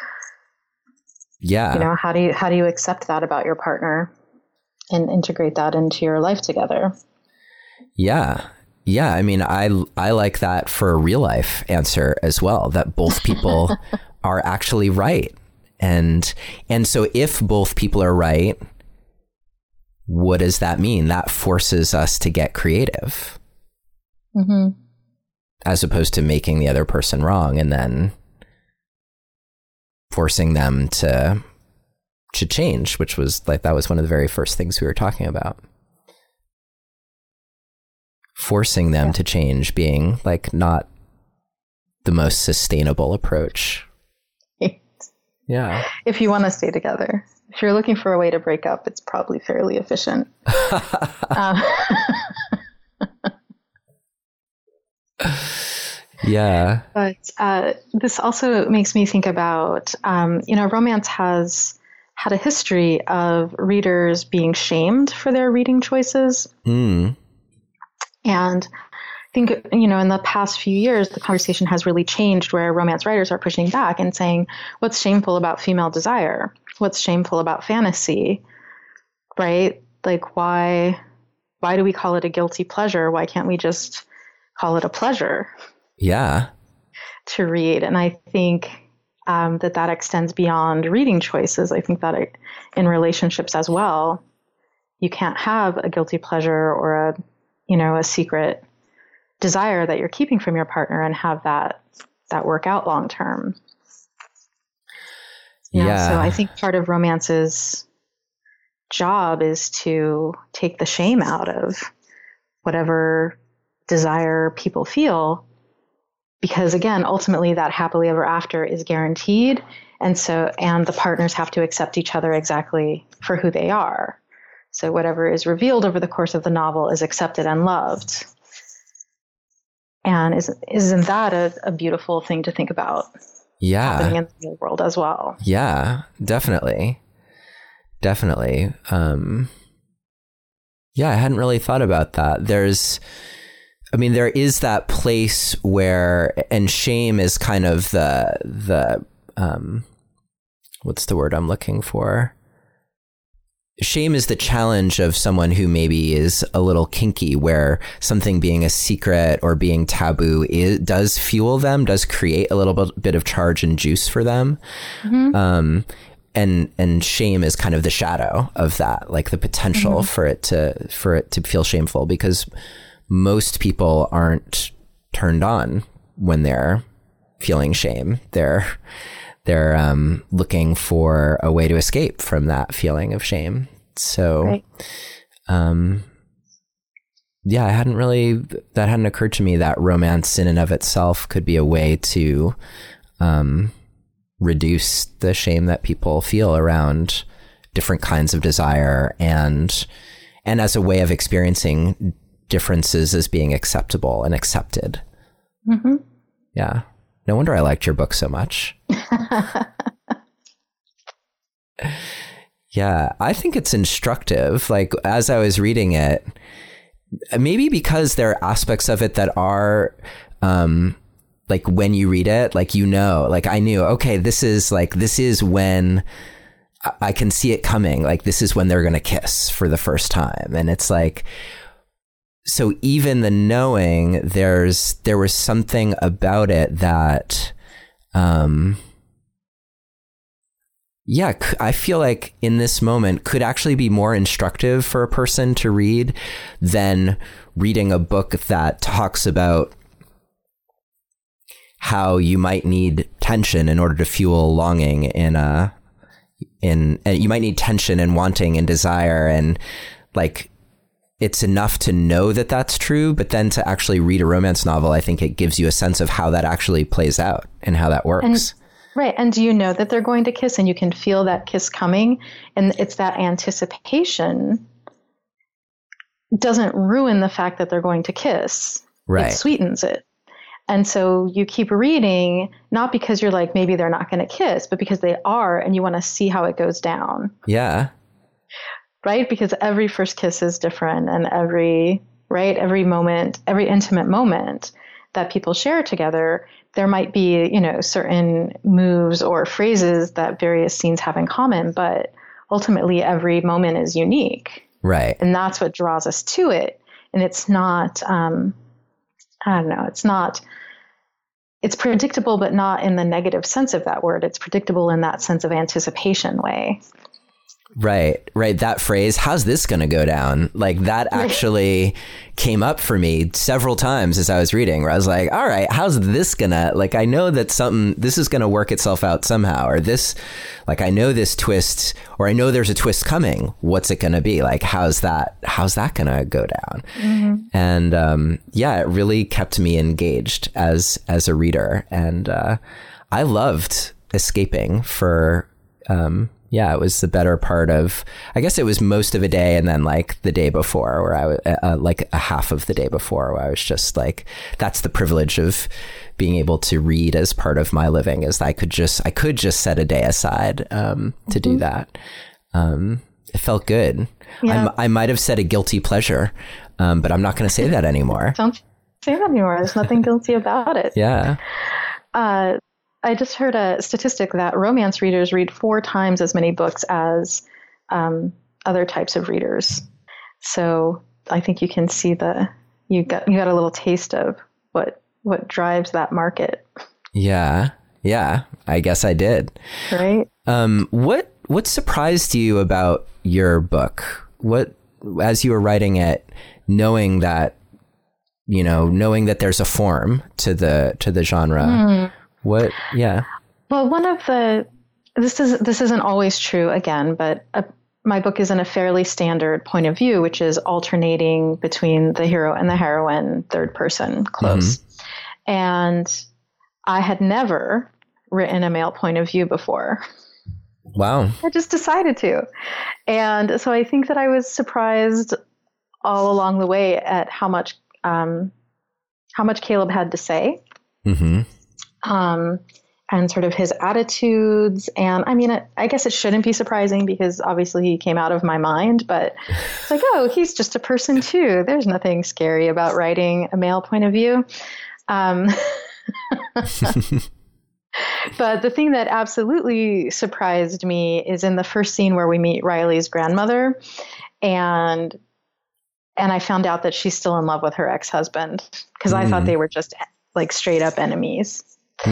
Yeah. How do you accept that about your partner and integrate that into your life together? Yeah. Yeah. I mean, I like that for a real life answer as well, that both people are actually right. And so if both people are right, what does that mean? That forces us to get creative. Mm-hmm. As opposed to making the other person wrong and then forcing them to change, which was like, that was one of the very first things we were talking about. Forcing them to change being like not the most sustainable approach. Yeah. If you want to stay together. If you're looking for a way to break up, it's probably fairly efficient. Yeah. But this also makes me think about, romance has had a history of readers being shamed for their reading choices. Mm. And I think, in the past few years, the conversation has really changed where romance writers are pushing back and saying, what's shameful about female desire? What's shameful about fantasy? Right? Like, why do we call it a guilty pleasure? Why can't we just call it a pleasure? Yeah. To read. And I think that extends beyond reading choices. I think that in relationships as well, you can't have a guilty pleasure or a secret desire that you're keeping from your partner and have that work out long term. Yeah. So I think part of romance's job is to take the shame out of whatever desire people feel, because again, ultimately that happily ever after is guaranteed. And the partners have to accept each other exactly for who they are. So whatever is revealed over the course of the novel is accepted and loved. And isn't that a beautiful thing to think about? Yeah. Happening in the real world as well. Yeah, definitely. Definitely. Yeah, I hadn't really thought about that. There is that place where, and shame is kind of the what's the word I'm looking for? Shame is the challenge of someone who maybe is a little kinky, where something being a secret or being taboo does fuel them, does create a little bit of charge and juice for them. Mm-hmm. And shame is kind of the shadow of that, like the potential for it to feel shameful, because most people aren't turned on when they're feeling shame. They're looking for a way to escape from that feeling of shame. So, right. Yeah, that hadn't occurred to me that romance in and of itself could be a way to reduce the shame that people feel around different kinds of desire, and as a way of experiencing differences as being acceptable and accepted. Mm-hmm. Yeah. No wonder I liked your book so much. Yeah, I think it's instructive. Like, as I was reading it, maybe because there are aspects of it that are, like, when you read it, like, like I knew, okay, this is when I can see it coming. Like, this is when they're going to kiss for the first time. And it's like, so even the knowing, there was something about it that, I feel like in this moment could actually be more instructive for a person to read than reading a book that talks about how you might need tension in order to fuel longing you might need tension and wanting and desire, and like, it's enough to know that that's true, but then to actually read a romance novel, I think it gives you a sense of how that actually plays out and how that works. Right. And do you know that they're going to kiss, and you can feel that kiss coming, and it's that anticipation doesn't ruin the fact that they're going to kiss. Right. It sweetens it. And so you keep reading, not because you're like, maybe they're not going to kiss, but because they are, and you want to see how it goes down. Yeah. Right? Because every first kiss is different, and every moment, every intimate moment that people share together, there might be, certain moves or phrases that various scenes have in common, but ultimately every moment is unique. Right. And that's what draws us to it. And it's not, it's predictable, but not in the negative sense of that word. It's predictable in that sense of anticipation way. Right. That phrase, how's this going to go down? Like, that actually came up for me several times as I was reading, where I was like, all right, how's this gonna, like, I know that this is going to work itself out somehow, or this, like, I know this twist, or I know there's a twist coming. What's it going to be? Like, how's that going to go down? Mm-hmm. And, it really kept me engaged as a reader. And, I loved escaping for, it was the better part of, I guess it was most of a day, and then like the day before, where I was like a half of the day before, where I was just like, that's the privilege of being able to read as part of my living, is I could just set a day aside to do that. It felt good. Yeah. I might have said a guilty pleasure, but I'm not going to say that anymore. Don't say that anymore. There's nothing guilty about it. Yeah. I just heard a statistic that romance readers read 4 times as many books as other types of readers. So I think you can see you got a little taste of what drives that market. Yeah. I guess I did. Right. What surprised you about your book? What, as you were writing it, knowing that there's a form to the genre. Mm. What? Yeah. Well, this isn't always true again, but my book is in a fairly standard point of view, which is alternating between the hero and the heroine, third person, close. Mm-hmm. And I had never written a male point of view before. Wow. I just decided to. And so I think that I was surprised all along the way at how much Caleb had to say. Mm-hmm. And sort of his attitudes. And I mean, I guess it shouldn't be surprising, because obviously he came out of my mind, but it's like, oh, he's just a person too. There's nothing scary about writing a male point of view. But the thing that absolutely surprised me is in the first scene where we meet Riley's grandmother, and I found out that she's still in love with her ex-husband, because I thought they were just like straight up enemies.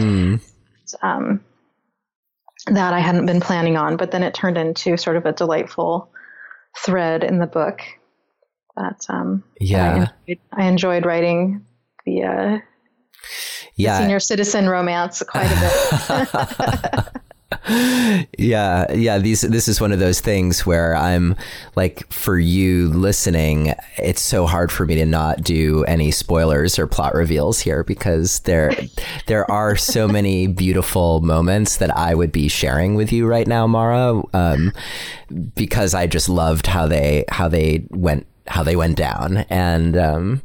That I hadn't been planning on, but then it turned into sort of a delightful thread in the book. That I enjoyed writing the senior citizen romance quite a bit. Yeah. This is one of those things where I'm like, for you listening, it's so hard for me to not do any spoilers or plot reveals here, because there are so many beautiful moments that I would be sharing with you right now, Mara, because I just loved how they went down, and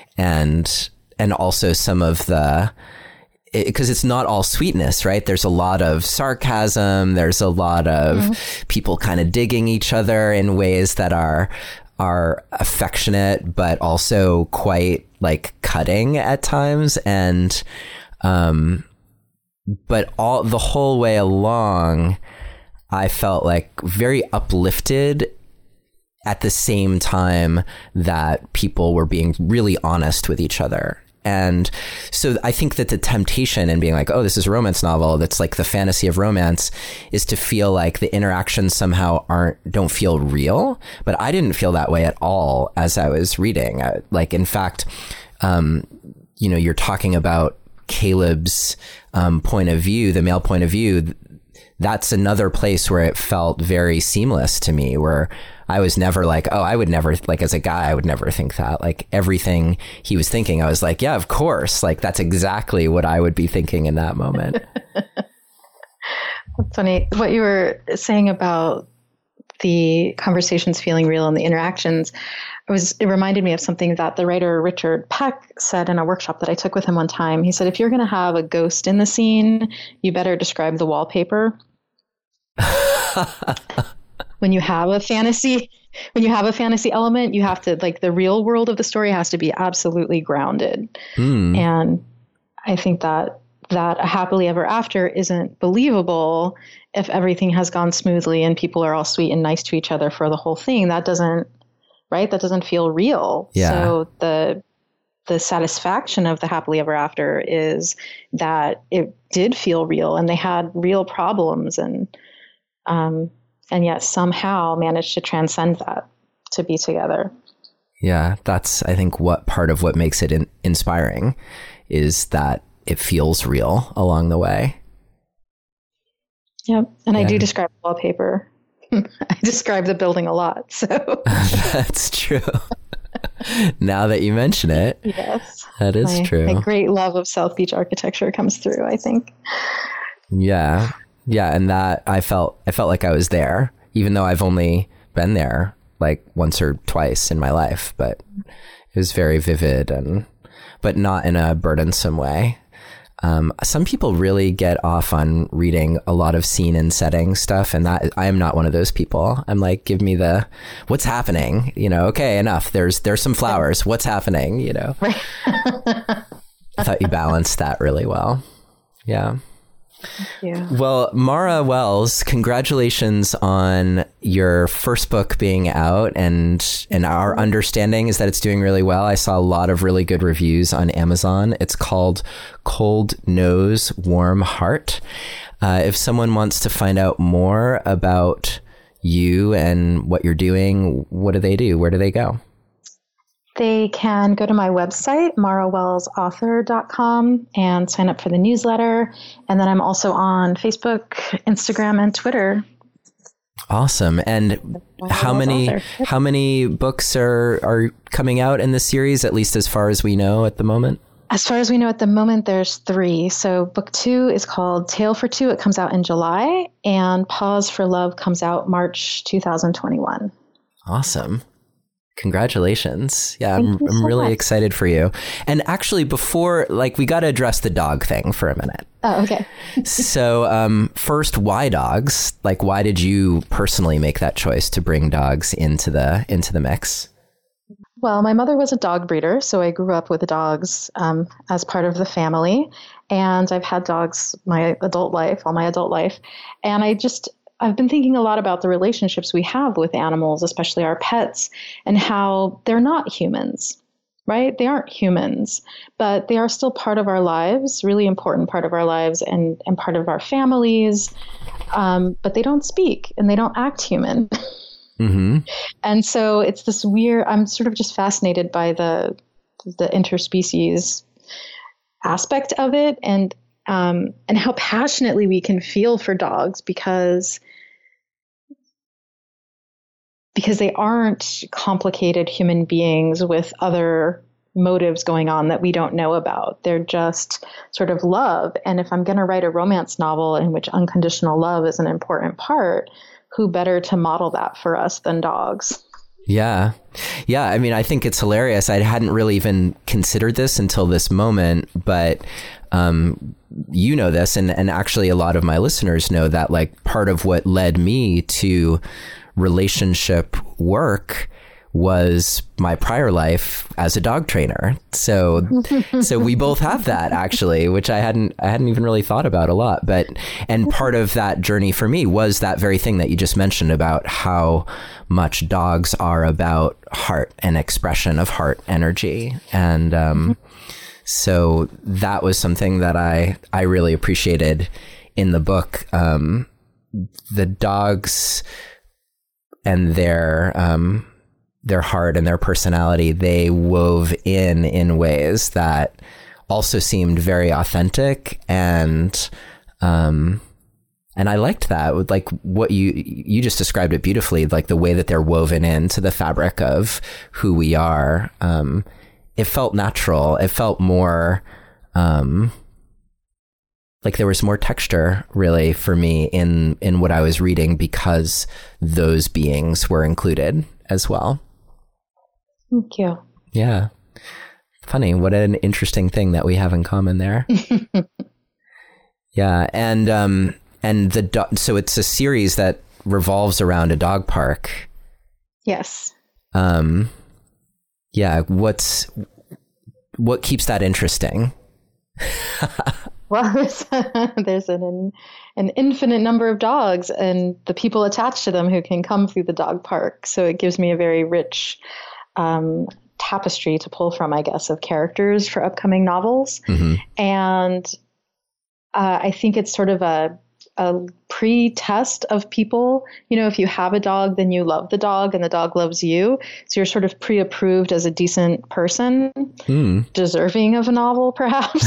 also some of the, because it's not all sweetness, right? There's a lot of sarcasm. There's a lot of people kind of digging each other in ways that are affectionate, but also quite like cutting at times. And, but the whole way along, I felt like very uplifted at the same time that people were being really honest with each other. And so I think that the temptation in being like, oh, this is a romance novel that's like the fantasy of romance, is to feel like the interactions somehow don't feel real. But I didn't feel that way at all as I was reading. Like, in fact, you're talking about Caleb's point of view, the male point of view. That's another place where it felt very seamless to me, where I was never like, oh, I would never, like, as a guy, I would never think that. Like, everything he was thinking, I was like, yeah, of course. Like, that's exactly what I would be thinking in that moment. That's funny. What you were saying about the conversations feeling real and the interactions, it reminded me of something that the writer Richard Peck said in a workshop that I took with him one time. He said, if you're going to have a ghost in the scene, you better describe the wallpaper. When you have a fantasy element, you have to, like, the real world of the story has to be absolutely grounded. And I think that a happily ever after isn't believable if everything has gone smoothly and people are all sweet and nice to each other for the whole thing. That doesn't feel real. Yeah. So the satisfaction of the happily ever after is that it did feel real and they had real problems and yet somehow managed to transcend that, to be together. Yeah, that's, I think, part of what makes it inspiring is that it feels real along the way. Yep. And I do describe the wallpaper. I describe the building a lot. So that's true. Now that you mention it. Yes. That is true. My great love of South Beach architecture comes through, I think. Yeah. Yeah. And that I felt like I was there, even though I've only been there like once or twice in my life, but it was very vivid but not in a burdensome way. Some people really get off on reading a lot of scene and setting stuff, and that I am not one of those people. I'm like, give me what's happening, okay, enough. There's some flowers. What's happening, Right. I thought you balanced that really well. Yeah. Yeah. Well, Mara Wells, congratulations on your first book being out, and our understanding is that it's doing really well. I saw a lot of really good reviews on Amazon. It's called Cold Nose, Warm Heart. If someone wants to find out more about you and what you're doing, what do they do? Where do they go? They can go to my website, marawellsauthor.com, and sign up for the newsletter. And then I'm also on Facebook, Instagram, and Twitter. Awesome. And how many books are coming out in this series, at least as far as we know at the moment? As far as we know at the moment, there's 3. So book 2 is called Tale for Two. It comes out in July. And Pause for Love comes out March 2021. Awesome. Congratulations. Yeah, I'm so really much. excited for you. And actually, before, we got to address the dog thing for a minute. Oh, okay. So first, why dogs? Why did you personally make that choice to bring dogs into the mix? Well, my mother was a dog breeder, so I grew up with the dogs as part of the family. And I've had dogs all my adult life. And I've been thinking a lot about the relationships we have with animals, especially our pets, and how they're not humans, right? They aren't humans, but they are still part of our lives, really important part of our lives and part of our families. But they don't speak and they don't act human. Mm-hmm. And so it's this weird, I'm sort of just fascinated by the interspecies aspect of it and how passionately we can feel for dogs because they aren't complicated human beings with other motives going on that we don't know about. They're just sort of love. And if I'm going to write a romance novel in which unconditional love is an important part, who better to model that for us than dogs? Yeah. Yeah. I mean, I think it's hilarious. I hadn't really even considered this until this moment, but you know this, and actually a lot of my listeners know that part of what led me to relationship work was my prior life as a dog trainer. So we both have that, actually, which I hadn't even really thought about a lot. And part of that journey for me was that very thing that you just mentioned about how much dogs are about heart and expression of heart energy. And so that was something that I really appreciated in the book. The dogs and their heart and their personality, they wove in ways that also seemed very authentic, and I liked that. Like what you just described it beautifully, like the way that they're woven into the fabric of who we are. It felt natural. It felt more like there was more texture, really, for me in what I was reading, because those beings were included as well. Thank you. Yeah. Funny. What an interesting thing that we have in common there. Yeah. And so it's a series that revolves around a dog park. Yes. Yeah. What keeps that interesting? Well, there's an infinite number of dogs and the people attached to them who can come through the dog park. So it gives me a very rich tapestry to pull from, I guess, of characters for upcoming novels. Mm-hmm. And I think it's sort of a pre-test of people. You know, if you have a dog, then you love the dog and the dog loves you. So you're sort of pre-approved as a decent person, deserving of a novel, perhaps.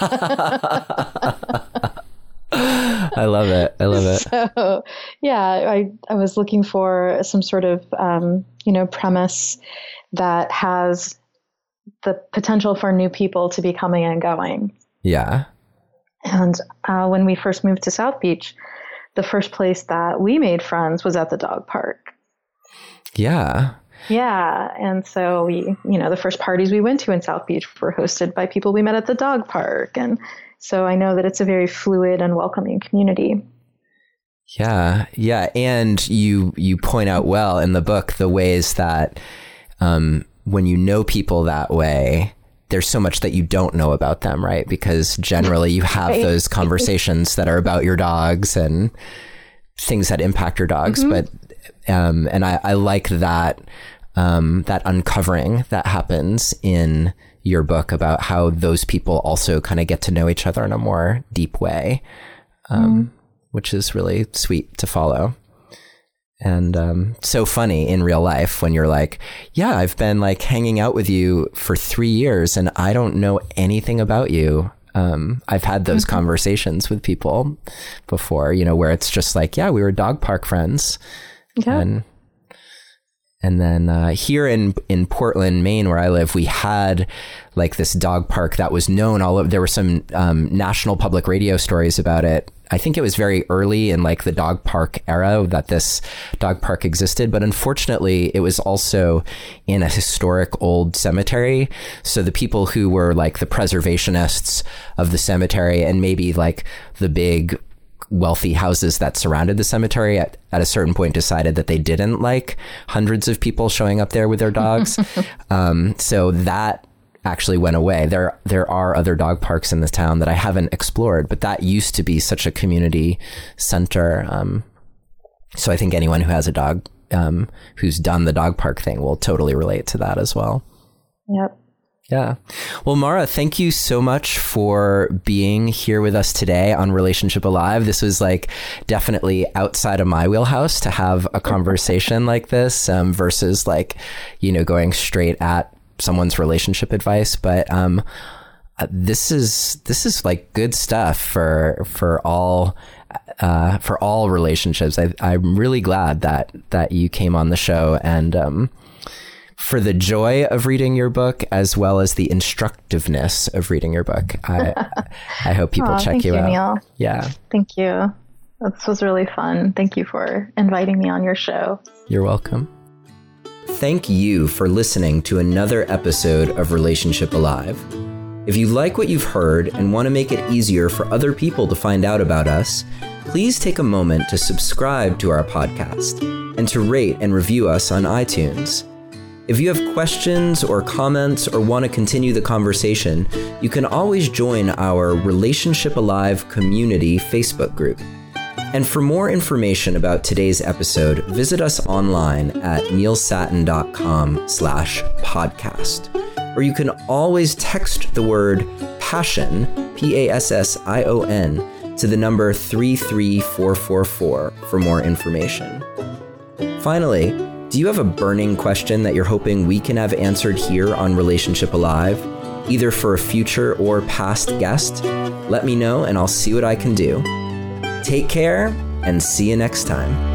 I love it. So, yeah, I was looking for some sort of, premise that has the potential for new people to be coming and going. Yeah. And when we first moved to South Beach, the first place that we made friends was at the dog park. Yeah. Yeah. And so the first parties we went to in South Beach were hosted by people we met at the dog park. And so I know that it's a very fluid and welcoming community. Yeah. Yeah. And you point out well in the book the ways that when you know people that way, there's so much that you don't know about them, right? Because generally you have right. those conversations that are about your dogs and things that impact your dogs. Mm-hmm. But, and I like that, that uncovering that happens in your book about how those people also kind of get to know each other in a more deep way, which is really sweet to follow. And so funny in real life when you're like, yeah, I've been like hanging out with you for 3 years and I don't know anything about you. I've had those mm-hmm. conversations with people before, where it's just like, yeah, we were dog park friends. Yeah. And then here in Portland, Maine, where I live, we had like this dog park that was known all over. There were some national public radio stories about it. I think it was very early in like the dog park era that this dog park existed. But unfortunately, it was also in a historic old cemetery. So the people who were like the preservationists of the cemetery and maybe like the big wealthy houses that surrounded the cemetery at a certain point decided that they didn't like hundreds of people showing up there with their dogs. So that actually went away. There are other dog parks in this town that I haven't explored, but that used to be such a community center. So I think anyone who has a dog who's done the dog park thing will totally relate to that as well. Yep. Yeah. Well, Mara, thank you so much for being here with us today on Relationship Alive. This was like definitely outside of my wheelhouse to have a conversation like this versus like, going straight at someone's relationship advice. But this is like good stuff for all relationships. I'm really glad that you came on the show and for the joy of reading your book, as well as the instructiveness of reading your book. I hope people check you out. Neil. Yeah. Thank you. This was really fun. Thank you for inviting me on your show. You're welcome. Thank you for listening to another episode of Relationship Alive. If you like what you've heard and want to make it easier for other people to find out about us, please take a moment to subscribe to our podcast and to rate and review us on iTunes. If you have questions or comments or want to continue the conversation, you can always join our Relationship Alive community Facebook group. And for more information about today's episode, visit us online at neilsattin.com/podcast. Or you can always text the word PASSION, PASSION, to the number 33444 for more information. Finally, do you have a burning question that you're hoping we can have answered here on Relationship Alive, either for a future or past guest? Let me know and I'll see what I can do. Take care and see you next time.